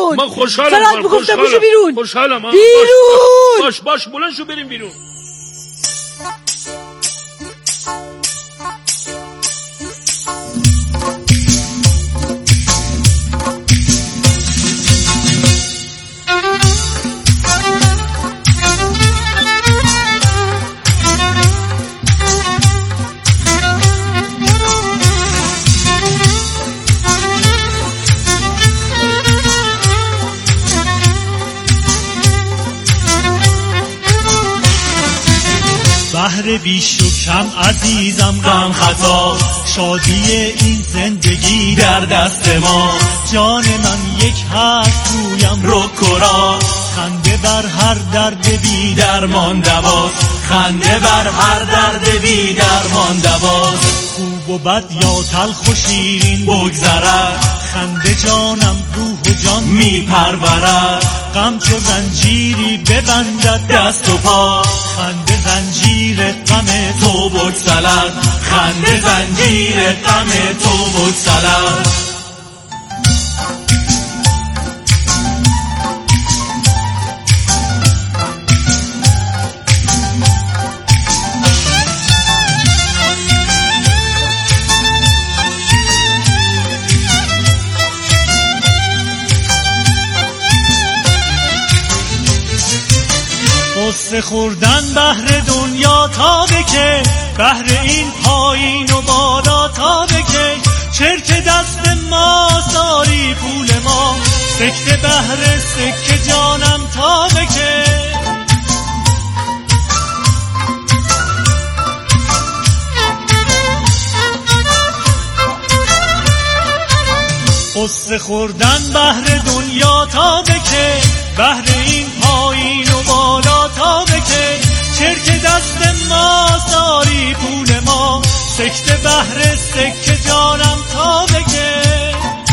بیرون. من خوشحالم. فقط گفتم بشو بیرون. خوشحالم. بیرون. باش بلند شو بریم بیرون. بهر بیش و کم عزیزم غم خطا، شادی این زندگی در دست ما. جان من یک حرف گویم رک و راست، خنده بر هر درد بی درمان دواست، خنده بر هر درد بی درمان دواست. خوب و بد یا تلخ و شیرین بگذرد، خنده جانم روح و جان می پرورد. غم چو زنجیری ببندد دست و پا، خنده زنجیر غم تو بگسلد، خنده زنجیر غم تو بگسلد. قصه خوردن بهر دنیا تا بکش، بهر این پایین و بالا تا بکش. چرت دست ما ساری پول ما، سکته بهر سکه جانم تا بکش. قصه خوردن بهر دنیا تا بکش، بهر این پایین و بالا تا بکش. چرک دست ما ساری پول ما، سکته بهر سکه جانم تا بکش.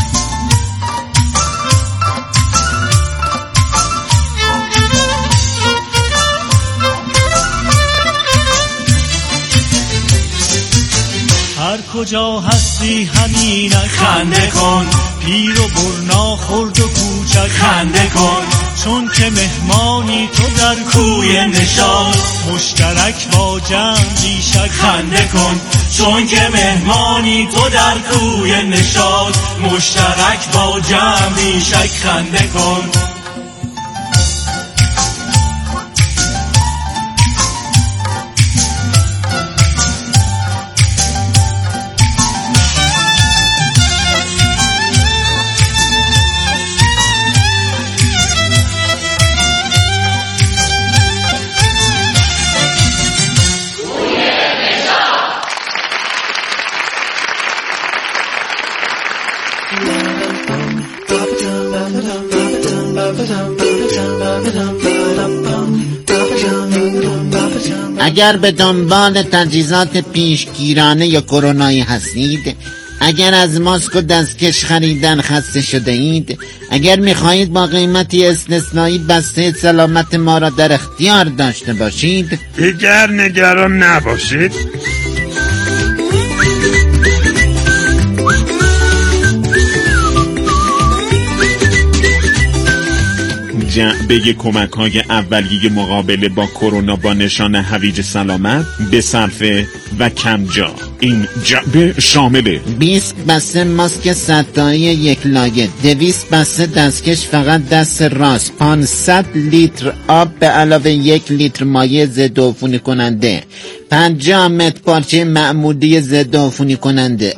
هر کجا هستی همینک خنده کن، پیر و برنا خرد و کوچک خنده کن. چون که مهمانی تو در کوی نشاط، مشترک با جمع بیشک خنده کن. چون که مهمانی تو در کوی نشاط، مشترک با جمع بیشک خنده کن. اگر به دنبال تجهیزات پیشگیرانه یا کرونایی هستید، اگر از ماسک و دستکش خریدن خسته شده اید، اگر میخواهید با قیمتی استثنایی بسته سلامت ما را در اختیار داشته باشید، دیگر نگران نباشید. جعبه کمک‌های اولیه مقابله با کرونا با نشان هویج سلامت به صرفه و کمجا. این جعبه شامل 20 بسته ماسک 100 تایی یک لایه، 200 بسته دستکش فقط دست راست، 500 لیتر آب به علاوه 1 لیتر مایع ضد عفونی کننده، 50 متر پارچه معمولی ضد عفونی کننده.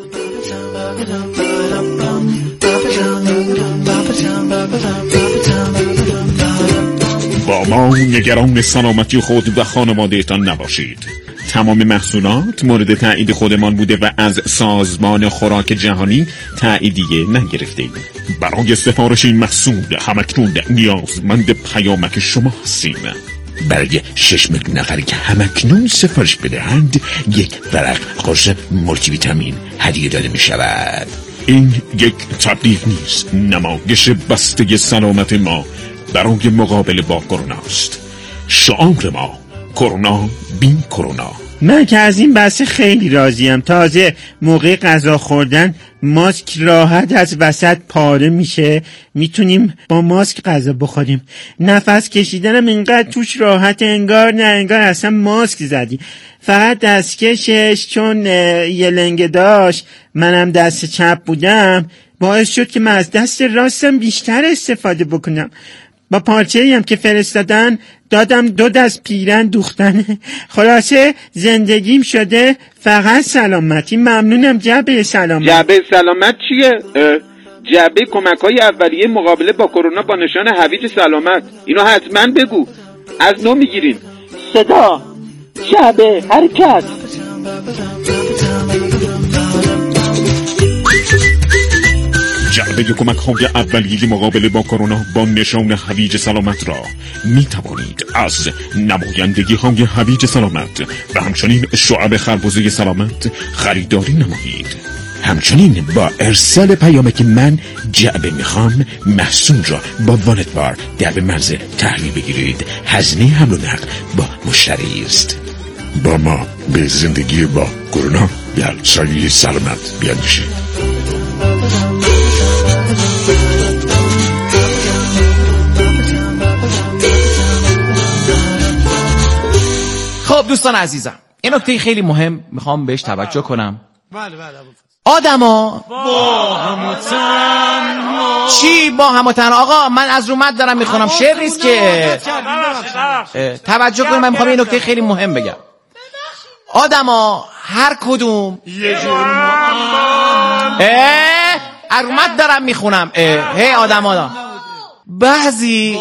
با ما نگران سلامتی خود و خانوادهتان نباشید. تمام محصولات مورد تایید خودمان بوده و از سازمان خوراک جهانی تاییدیه نگرفتیم. برای سفارش این محصول همکنون نیازمند پیامک شما هستیم. برای 6 میلیون نفری که همکنون سفارش بدهند 1 ورق قرص مولتی ویتامین هدیه داده می شود. این یک تبلیغ نیست، نمایش بسته سلامت ما برای مقابله با کرونا است. شعار ما کرونا بی کرونا. من که از این بحث خیلی راضیم. تازه موقع غذا خوردن ماسک راحت از وسط پاره میشه، میتونیم با ماسک غذا بخوریم. نفس کشیدنم اینقدر توش راحت، انگار اصلا ماسک زدی. فقط دستکشش چون یه لنگه داشت، منم دست چپ بودم، باعث شد که من از دست راستم بیشتر استفاده بکنم. با پارچه‌ای هم که فرستادن دادم 2 دست پیرن دوختن. خلاصه زندگیم شده فقط سلامتی. ممنونم جعبه سلامت. جعبه سلامت چیه؟ جعبه کمک‌های اولیه مقابله با کرونا با نشان هویج سلامت. اینو حتما بگو. از نو میگیرین. صدا، جعبه، حرکت. جعبه کمک‌های اولیه مقابله با کرونا با نشان هویج سلامت را می توانید از نمایندگی‌های هویج سلامت و همچنین شعب خربزه سلامت خریداری نمایید. همچنین با ارسال پیام که من جعبه میخوام، محصول را با والت بار در مرز تحویل بگیرید. هزینه حمل و نقل با مشتری است. با ما به زندگی با کرونا در سایه سلامت بیاندیشید. خب دوستان عزیزم، این نکته خیلی مهم میخوام بهش توجه کنم. آدما چی با هم و تنها؟ آقا من از رو مد دارم میخونم، شعر نیست که. توجه کنیم، من میخوام این نکته خیلی مهم بگم. آدما هر کدوم یه جور از رو مد دارم میخونم. هی آدما بعضی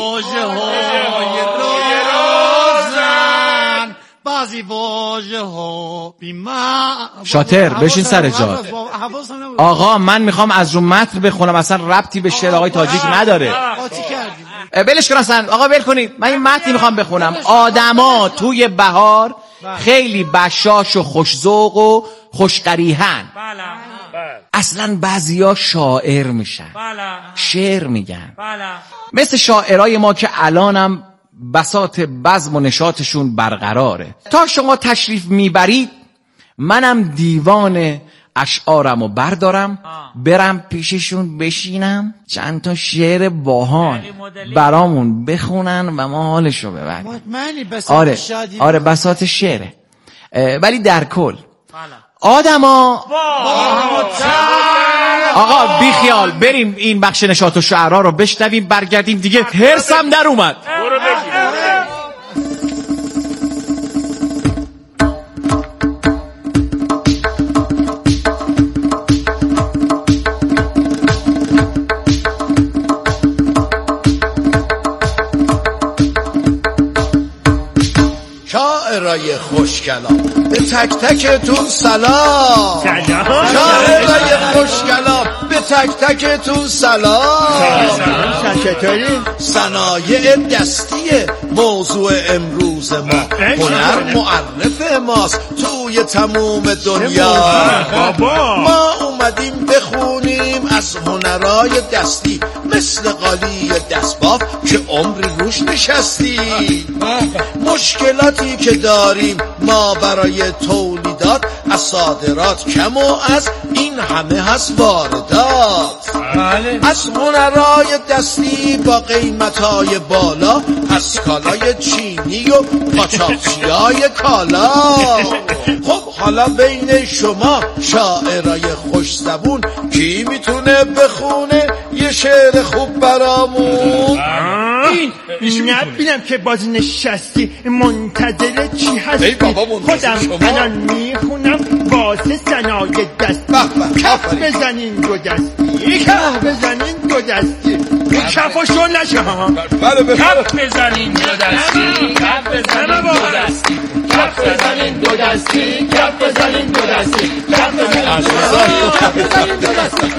شاطر بشین سر جات. آقا من میخوام از رو متن بخونم، اصلا ربطی به شعر آقای تاجیک نداره. بلش کن اصلا. آقا ول کنید، من این متن میخوام بخونم. آدما توی بهار خیلی بشاش و خوشذوق و خوشقریحن. اصلا بعضیا شاعر میشن، شعر میگن، مثل شاعرای ما که الانم بساط بزم و نشاطشون برقراره. تا شما تشریف میبرید منم دیوان اشعارمو بردارم برم پیششون بشینم چند تا شعر باحال برامون بخونن و ما حالشو ببریم. آره بساط شعره. ولی در کل آدما آقا بی خیال بریم این بخش نشاط و شعرها رو بشنویم، برگردیم دیگه. هرسم در اومد. شاعرای خوشکلام به تک تکتون سلام. شاعرای خوشکلام به تک تکتون سلام. صنایع دستی موضوع امروز ما، هنر معرف ماست توی تموم دنیا. ما اومدیم بخونیم از هنرای دستی، مثل قالی دستباف که عمری روش نشستی. مشکلاتی که داریم ما برای تولیدات، از صادرات کم و از این همه هست واردات. از هنرای دستی با قیمتای بالا، از کالای چینی و قاچاقچیای کالا. خب حالا بین شما شاعرای خوش زبون کی میتونه بخونه یه شعر خوب برامون؟ نبینم که باز نشستی منتظر چی هستی؟ خودم الان میخونم واسه صنایع دستی. کف بزنین دو دستی، کف بزنین دو دستی، کفاشو نشه. کف بزنین دو دستی، کف بزنین دو دستی، کف بزنین دو دستی، کف بزنین دو دستی، کف بزنین دو دستی.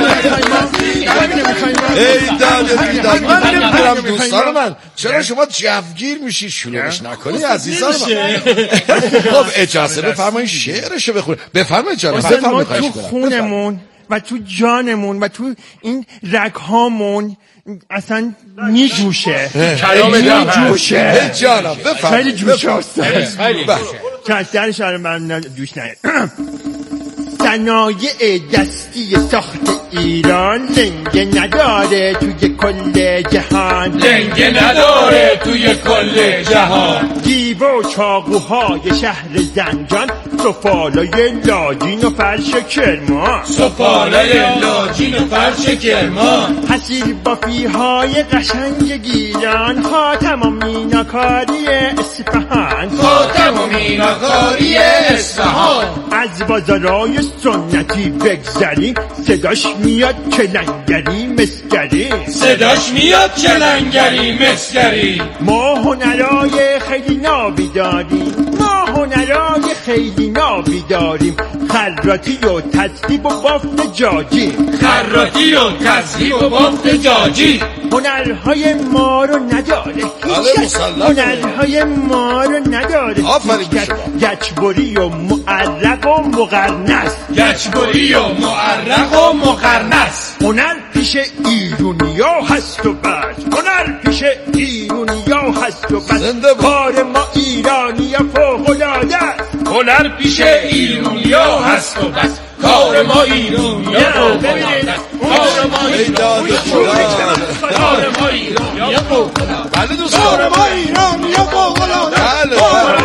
ای داده من نمیدونم دوستان من چرا شما جوگیر میشی؟ شلوغش نکنی عزیزان من. خب اجازه بفرمایید شعرشو بخونه. بفرمایید جان، بفرمایید. تو خونمون و تو جانمون و تو این رگهامون اصلا میجوشه. کلام میجوشه جانم. بفرمایید. خیلی جوشه تاثیرش رو من دوش نیاد. صنایع دستی ساخت ایران لنگه نداره توی کل جهان، لنگه نداره توی کل جهان. دیو و چاقوهای شهر زنجان، سفالای لاجین و فرش کرمان، سفالای لاجین و فرش کرمان. حسیر بافیهای قشنگ گیلان، خاتم و میناکاری اصفهان، خاتم و میناکاری اصفهان. از بازارای سنتی بگذریم صداش میاد کلنگری مسگری، صداش میاد کلنگری مسگری. ما هنرای خیلی نابی داریم، ما هنرای خیلی نابی داریم. خراطی و تصدیب و بافت جاجی، خراطی و تصدیب و بافت جاجی. هنرهای ما رو نداره هیچ، هنرهای ما رو نداره. آفرین گچبری و معرق و مقرنس، گچبری و معرق و مقرنس. هنر پیش ایرونیا هست و بس، هنر پیش ایرونیا هست و بس. کار ما ایرانیا فوق‌العاده است، هنر پیش ایرونیا هست و بس. کار ما ایرانیا فوق‌العاده است، کار ما ایرانیا فوق‌العاده. بله دوستان، کار ما ایرانیا فوق‌العاده است.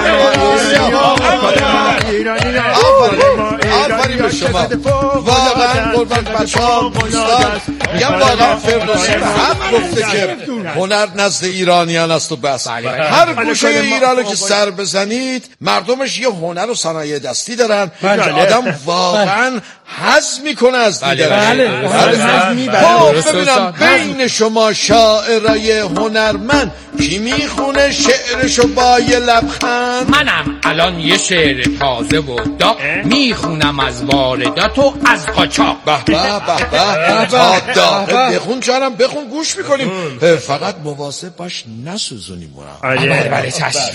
آفرین به شما. واقعا قربان بچه‌ها دوستان میگم واقعا فردوسی به حق گفته که هنر نزد ایرانیان است و بس. هر گوشه ایرانو که سر بزنید مردمش یه هنر و صنایع دستی دارن که آدم واقعا حظ میکنه از دیدن. ببینم بین شما شاعرای هنرمند کی میخونه شعرشو با یه لبخند؟ منم الان یه شعر تازه و داغ میخونم از واردات و از قاچاق. به به به به به بخون جانم بخون گوش میکنیم، فقط مواظب باش نسوزونیم. بله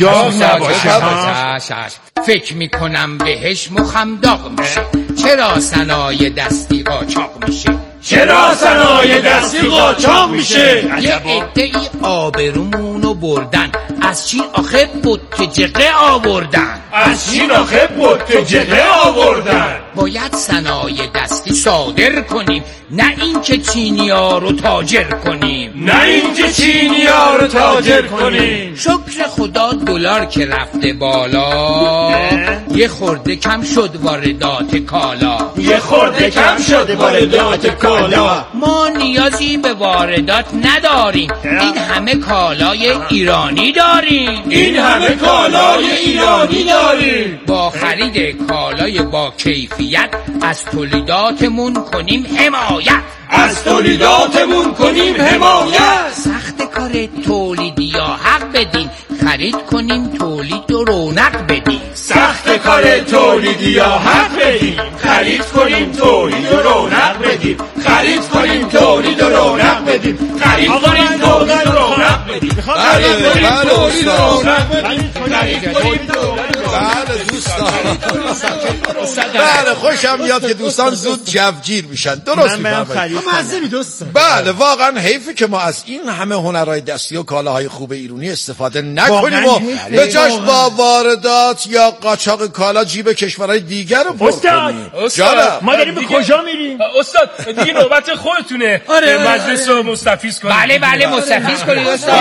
چشم. فکر میکنم بهش مخم داغ میشه، چرا صنایع دستی قاچاق میشه، چرا صنایع دستی قاچاق میشه. یه عده‌ای آبرومونو بردن، از چین آخه بوت جقه آوردن، از چین آخه بوت جقه آوردن. باید صنایع دستی صادر کنیم، نه اینکه چینی‌ها رو تاجر کنیم، نه اینکه چینی‌ها رو تاجر کنیم. شکر خدا دلار که رفته بالا، یه خورده کم شد واردات کالا، یه خورده کم شد واردات کالا. ما نیازی به واردات نداریم، این همه کالای ایرانی داریم، این همه کالای ایرانی داریم. با خرید کالای با کیفیت از تولیداتمون کنیم حمایت، از تولیداتمون کنیم حمایت. سخت کار تولیدی یا حق بدین، خرید کنیم تولید و رونق بدین. سخت کار تولیدی یا حق بدین، خرید کنیم تولید و رونق بدین. خرید کنیم تولید و رونق بدین. خرید کنیم تولید و رونق بدین. خرید کنیم تولید و رونق بدین. خرید کنیم تولید و بله دوستان، بله خوشم میاد که دوستان زود جوگیر میشن. درست میفرمایید. بله واقعا حیفه که ما از این همه هنرهای دستی و کالاهای خوب ایرانی استفاده نکنیم و به جاش با واردات یا قاچاق کالا جیب کشورهای دیگر رو پر کنیم. استاد ما داریم به کجا میریم؟ استاد دیگه نوبت خودتونه. مجلس رو مستفیض کنید. بله بله مستفیض کنید استاد.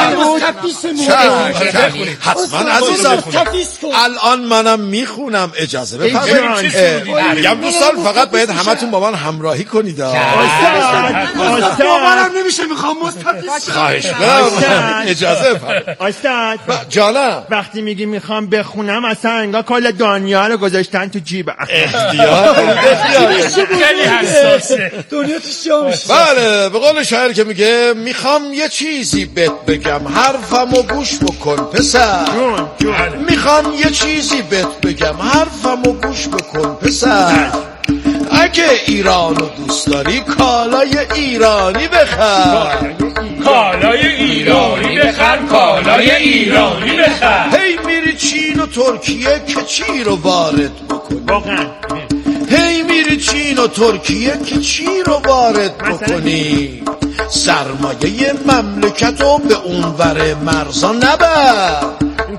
حتما عزیزم. الان منم میخونم، اجازه بفرمایید. میگم دوستان فقط باید همتون با من همراهی کنید. باورم نمیشه میخوام مستفیض. خواهش می‌کنم اجازه بفرمایید. استاد جانم وقتی میگی میخوام بخونم اصلا انگار کل دنیا رو گذاشتن تو جیب. خیلی حساسه. دنیا تو شامش. بله به قول شاعر که میگه میخوام یه چیزی بهت بگم، حرفمو گوش بکن پسر. میخوام یه چیزی بهت بگم، حرفمو گوش بکن پسر. اگه ایرانو دوست داری کالای ایرانی بخر، کالای ایرانی بخر، کالای ایرانی بخر. هی میری چین و ترکیه که چی رو وارد بکنی؟ واقعا هی میری چین و ترکیه که چی رو وارد بکنی؟ سرمایه مملکت رو به اونور مرزا نبر،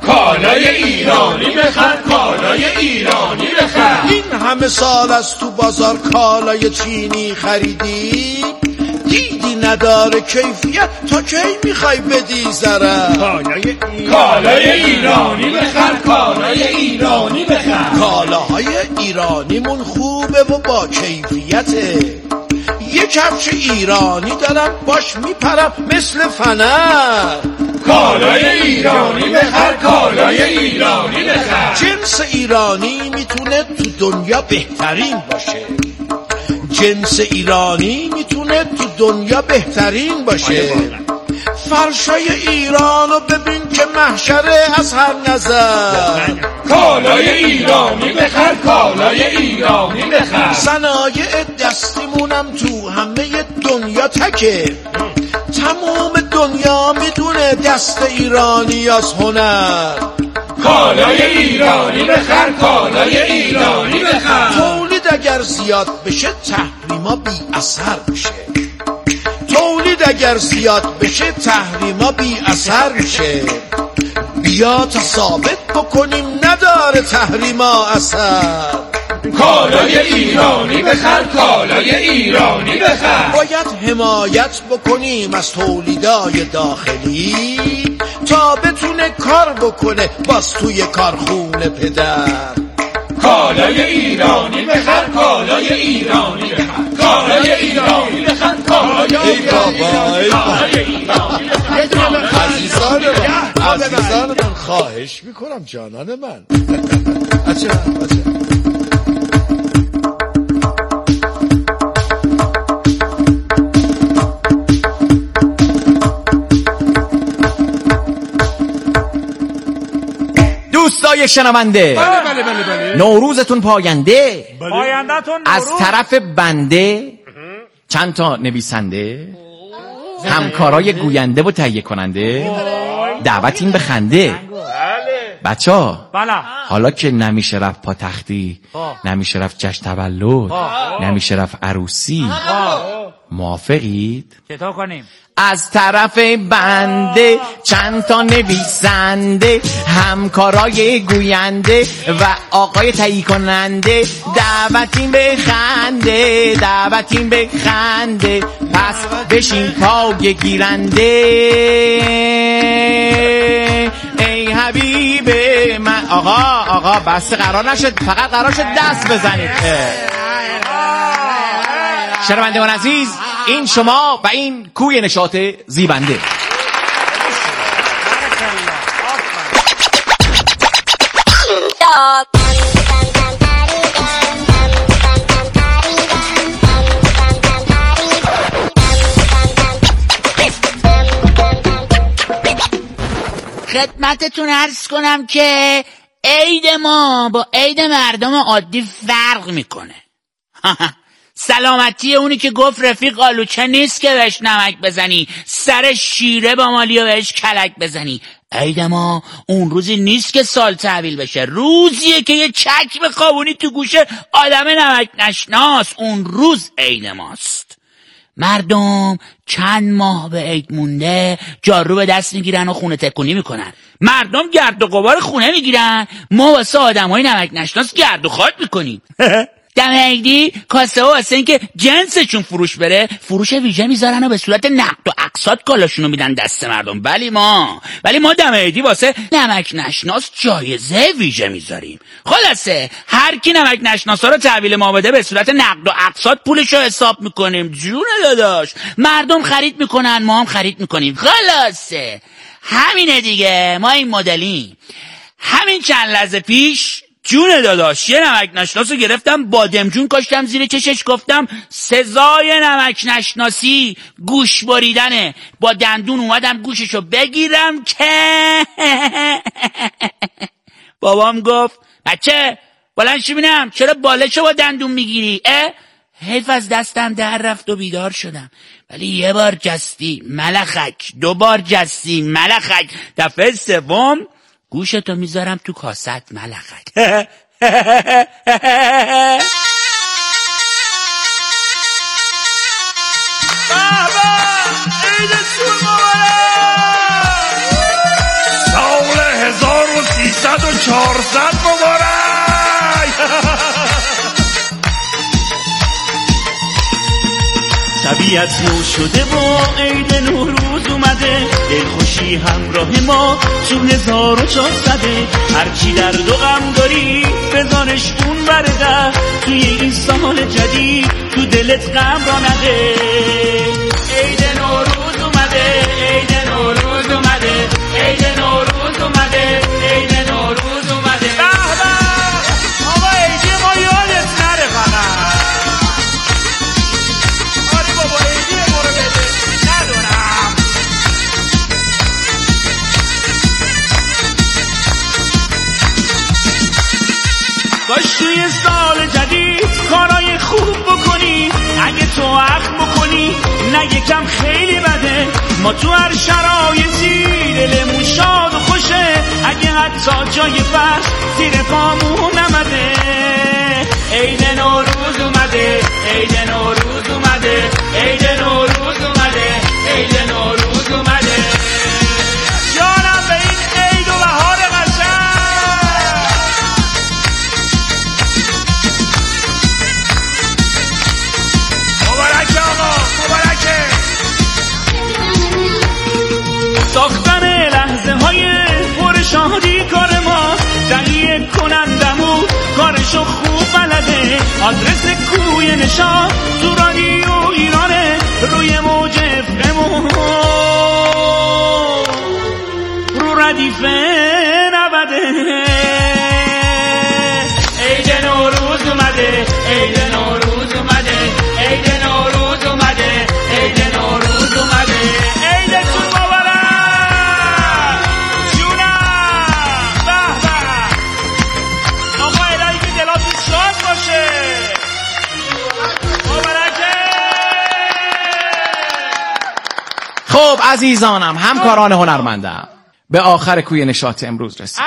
کالای ایرانی بخر، کالای ایرانی بخر. این همه سال از تو بازار کالای چینی خریدی، دیدی نداره کیفیت، تا کی میخوای بدی ضرر؟ کالای ایرانی بخر، کالای ایرانی بخر. کالاهای ایرانیمون خوبه و با کیفیته. یه کفش ایرانی دارم باش میپرم مثل فنر. کالای ایرانی بخر، کالای ایرانی بخر. جنس ایرانی میتونه تو دنیا بهترین باشه. جنس ایرانی میتونه تو دنیا بهترین باشه. فرشای ایرانو ببین که محشره از هر نظر. کالای ایرانی بخر، کالای ایرانی بخر. صنایع دستیمونم تو همه دنیا تکه. تمام دنیا میدونه دست ایرانی از هنر. کالای ایرانی بخر، کالای ایرانی بخر. تولید اگر زیاد بشه تحریما بی اثر میشه. تولید اگر زیاد بشه تحریما بی اثر میشه. بیا تا ثابت بکنیم نداره تحریما اثر. کالای ایرانی بخر، کالای ایرانی بخر. باید حمایت بکنیم از تولیدای داخلی تا بتونه کار بکنه باز توی کارخونه پدر. کالای ایرانی بخر، کالای ایرانی بخر. کالای ایرانی بخر، کالای ایرانی بخر. عزیزان من خواهش میکنم جانان من. بچه دوستای شنونده، بله. نوروزتون پاینده. پاینده‌تون از طرف بنده چند تا نویسنده، همکارای گوینده و تهیه کننده، دعوتین به خنده. بچه‌ها حالا که نمیشه رفت پاتختی، نمیشه رفت جشن تولد، نمیشه رفت عروسی، موافقید؟ چطور کنیم؟ از طرف بنده چند تا نویسنده، همکارای گوینده و آقای تهیه کننده، دعوتین به خنده، دعوتین به خنده. پس بشین پای گیرنده ای حبیب من. آقا بس قرار نشد، فقط قرار شد دست بزنید. شنوندگان عزیز، این شما و این کوی نشاط زیبنده. خدمتتون عرض کنم که عید ما با عید مردم عادی فرق میکنه. سلامتی اونی که گفت رفیق آلوچه نیست که بهش نمک بزنی، سر شیره با مالی و بهش کلک بزنی. عید ما اون روزی نیست که سال تحویل بشه، روزیه که یه چکم خوابونی تو گوشه آدم نمک نشناس. اون روز عید ماست. مردم چند ماه به عید مونده جارو به دست میگیرن و خونه تکونی میکنن. مردم گرد و غبار خونه میگیرن، ما واسه آدمای نمک نشناس گرد و خاک میکنیم. دم عیدی کاسه ها واسه این که جنسشون فروش بره فروش ویژه میذارن و به صورت نقد و اقساط کالاشونو میدن دست مردم. ولی ما دم عیدی واسه نمک نشناس جایزه ویژه میذاریم. خلاصه هر کی نمک نشناسا رو تحویل ما بده به صورت نقد و اقساط پولشو حساب میکنیم. جون داداش، مردم خرید میکنن، ما هم خرید میکنیم. خلاصه همینه دیگه، ما این مدلیم. همین چند لحظه پیش جون داداش یه نمک نشناسو گرفتم، بادمجون کاشتم زیر چشش، گفتم سزای نمک نشناسی گوش بریدنه. با دندون اومدم گوششو بگیرم که بابام گفت بچه بلند شو ببینم چرا بالشو با دندون میگیری؟ حیف از دستم در رفت و بیدار شدم. ولی یه بار جستی ملخک، 2 بار جستی ملخک، دفعه سوم گوشتو میذارم تو کاست ملخک. بابا عید سور مبارک! سال طبیعت نو شده و عید نوروز اومده، دلخوشی همراه ما تو 1400. هرچی درد و غم داری بذارش اون برده، توی این سال جدید تو دلت غم را نده. عید نوروز اومده، عید نوروز اومده، عید نوروز اومده، عید نوروز اومده. به به آقا عیدی ما یادت نره فقط. آره بابا عیدی ما رو بده ندارم. باش توی سال جدید کارای خوب بکنی، اگه تو حق بکنی نه یکم خیلی بده. ما تو هر شرایطی دلمون شاد و خوشه، اگه حتی جای فرش زیر پامون نمده. عید نوروز اومده، عید نوروز اومده، عید نوروز اومده، عید نوروز اومده. جانم به این عید و بهار قشنگ. مبارک آقا مبارکه. ساختن لحظه های پر شادی کار ما، تهیه کنندمون کارشو خوب بلده. آدرس کوی نشاط تو رادیو ایرانه، روی موج افمون رو ردیف 90. عید نوروز اومده، عید نوروز اومده، عید نوروز اومده، عید نوروز اومده. عیدتون مبارک جونم. به به آقا الهی که دلاتون شاد باشه. مبارکه. خب عزیزانم، همکاران هنرمندم، به آخر کوی نشاط امروز رسید.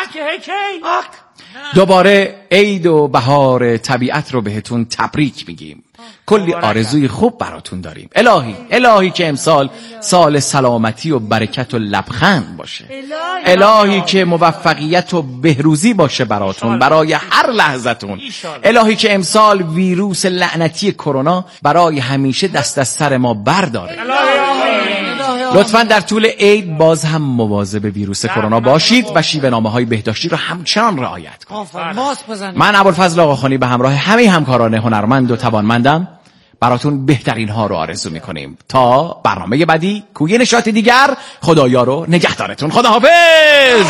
دوباره عید و بهار طبیعت رو بهتون تبریک میگیم. کلی آرزوی خوب براتون داریم. الهی که امسال سال سلامتی و برکت و لبخند باشه. الهی که موفقیت و بهروزی باشه براتون، برای هر لحظتون. الهی که امسال ویروس لعنتی کرونا برای همیشه دست از سر ما برداره. لطفاً در طول عید باز هم مواظب ویروس کرونا باشید و شیوه‌نامه‌های بهداشتی رو همچنان رعایت کنید. من ابوالفضل آقاخانی به همراه همه همکاران هنرمند و توانمندم براتون بهترین ها رو آرزو می‌کنیم. تا برنامه بعدی کوی نشاط دیگر، خدایا رو نگهدارتون. خداحافظ.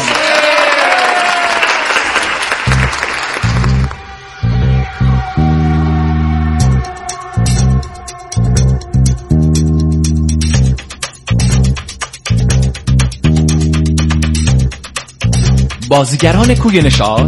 بازیگران کوی نشاط: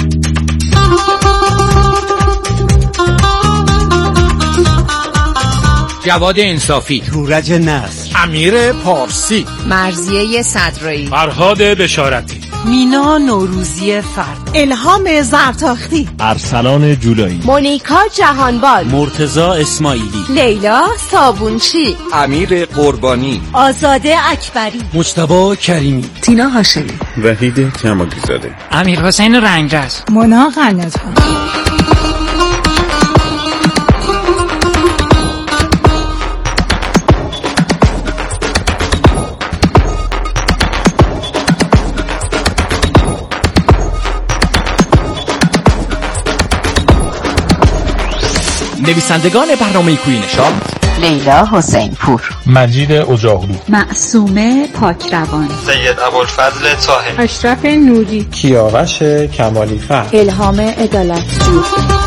جواد انصافی، تورج نصر، امیر پارسی، مرضیه صدرایی، فرهاد بشارتی، مینا نوروزی فرد، الهام زرتاختی، ارسلان جولایی، مونیکا جهانبال، مرتضی اسماعیلی، لیلا صابونچی، امیر قربانی، آزاده اکبری، مجتبی کریمی، تینا هاشمی، وحید کمالی زاده، امیر حسین رنگرز، مونا قنات‌ها. نویسندگان برنامه کوی نشاط: لیلا حسین پور، مجید اجاغلو، معصومه پاکروان، سید ابوالفضل طاهر، اشرف نوری، کیاوش کمالی فر، الهام عدالتجو.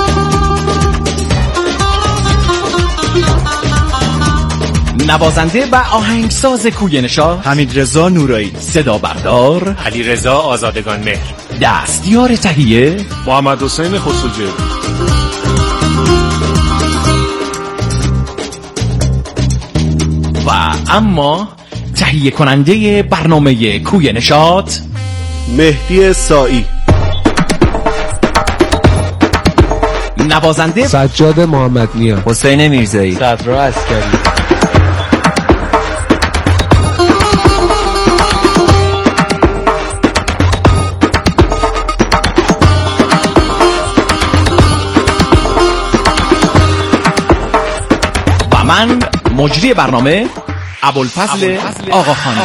نوازنده و آهنگساز کوی نشاط: حمیدرضا نورایی، صدا بردار: علیرضا آزادگان مهر، دستیار تهیه: محمد حسین خسروجی. و اما تهیه کننده برنامه کوی نشاط: مهدی سائی. نوازنده: سجاد محمد نیا، حسین میرزایی، صدرا عسکری. و من مجری برنامه ابوالفضل آقاخانی.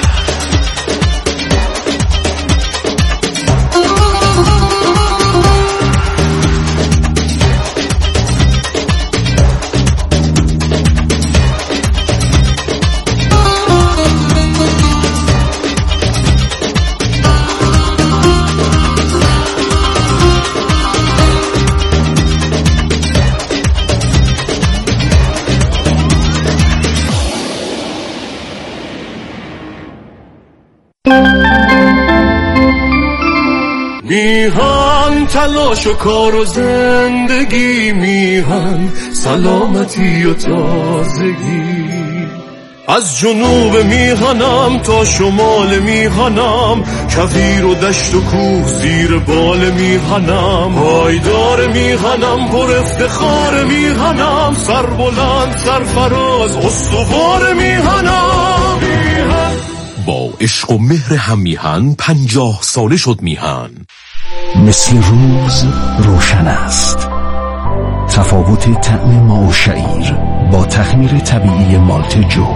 میهن تلاش و کار و زندگی، میهن سلامتی و تازگی. از جنوب میهنم تا شمال میهنم، کویر و دشت و کوه زیر بال میهنم. پایدار میهنم، پر افتخار میهنم، سربلند سرفراز استوار میهنم. با عشق و مهر هم میهن 50 ساله شد میهن. مثل روز روشن است. تفاوت طعم ما و شعیر با تخمیر طبیعی مالت جو.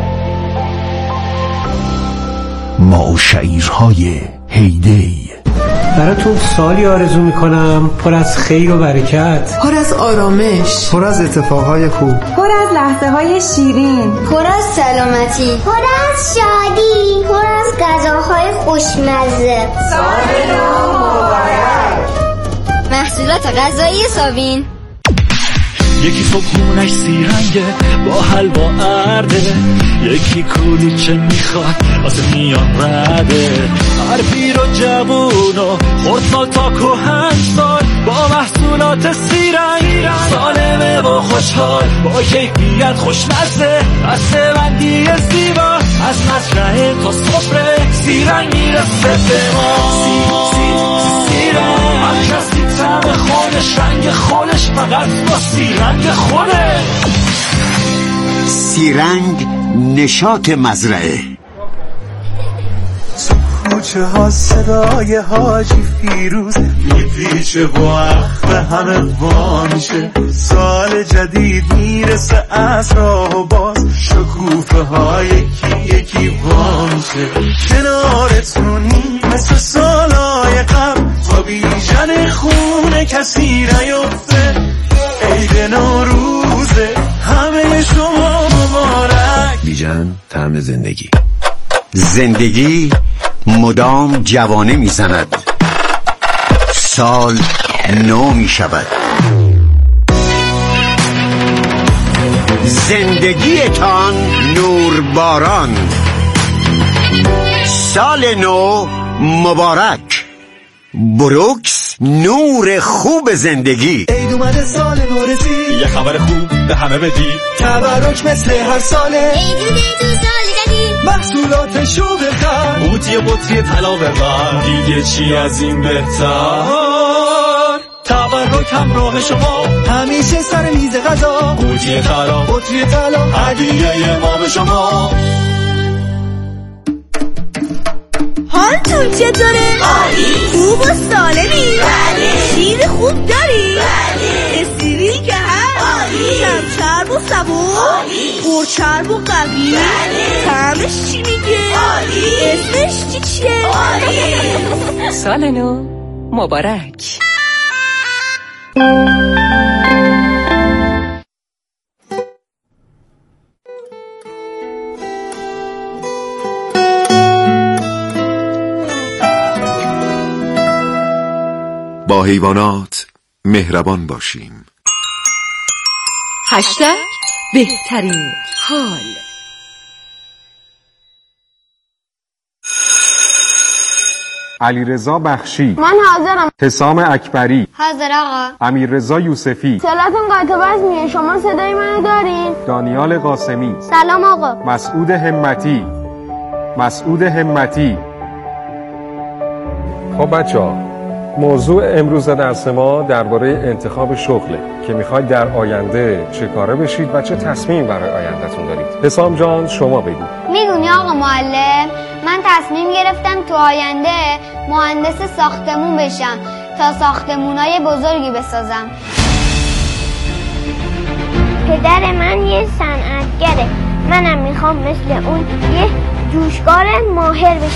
ما و شعیرهای هیدی. براتون سالی آرزو میکنم پر از خیر و برکت، پر از آرامش، پر از اتفاقهای خوب، پر از لحظه های شیرین، پر از سلامتی، پر از شادی، پر از غذاهای خوشمزه. سال نو مبارک. محصولات غذایی سابین. یکی صبحونش سیرنگه با حلوا ارده، یکی کلوچه میخواد واسه میان رده. هر پیر و جوون و خردسال تا کهنسال با محصولات سیرنگ، سالمه و خوشحال با کیفیت خوشمزه. بسته‌بندی زیبا از مزرعه تا سفره، سیرنگ میرسه به ما. سیرنگ هر کسی طعم خودش، رنگ خودش، فقط با سیرنگ خوده. سیرنگ نشاط مزرعه. کوچه ها صدای حاجی فیروز میپیچه و عقب همه وانشه. سال جدید میرسه از راه و باز، شکوفه ها یکی یکی وانشه. کنارتونی مثل سالای قبل، تا بیژن خونه کسی نیفته. عید نوروزه همه شما مبارک. بیژن طعم زندگی. زندگی مدام جوانه میزند، سال نو میشود. زندگیتان نورباران. سال نو مبارک. بروکس نور خوب زندگی. عید اومده، سال نو رسید، یه خبر خوب به همه بدی. تبرک مثل هر ساله، عیدی تو سال جدید، محصولاتشو بخر، بطری طلا ببر. دیگه چی از این بهتر؟ تبرک همراه شما، همیشه سر میز غذا. بطری طلا، هدیه ما به شما. حالتون چطوره؟ عالی. خوب و سالمی؟ بله. شیر خوب داری؟ بله. استریل که هست؟ عالی. کم چرب و صبور؟ عالی. پرچرب و قوی؟ بله. طعمش چی میگه؟ عالی. اسمش چیه؟ عالی. سال نو مبارک. با حیوانات مهربان باشیم. هشتگ بهترین حال. علیرضا بخشی، من حاضرم. حسام اکبری، حاضر آقا. امیررضا یوسفی، صلاتون قطع وزنیه. شما صدای منو دارین؟ دانیال قاسمی، سلام آقا. مسعود همتی. خب بچه‌ها، موضوع امروز درس ما درباره انتخاب شغله که میخواید در آینده چه کاره بشید و چه تصمیم برای آیندهتون دارید. حسام جان شما بگید. میدونی آقا معلم، من تصمیم گرفتم تو آینده مهندس ساختمون بشم تا ساختمونای بزرگی بسازم. پدر من یه صنعتگره، منم میخوام مثل اون یه جوشکار ماهر بشم.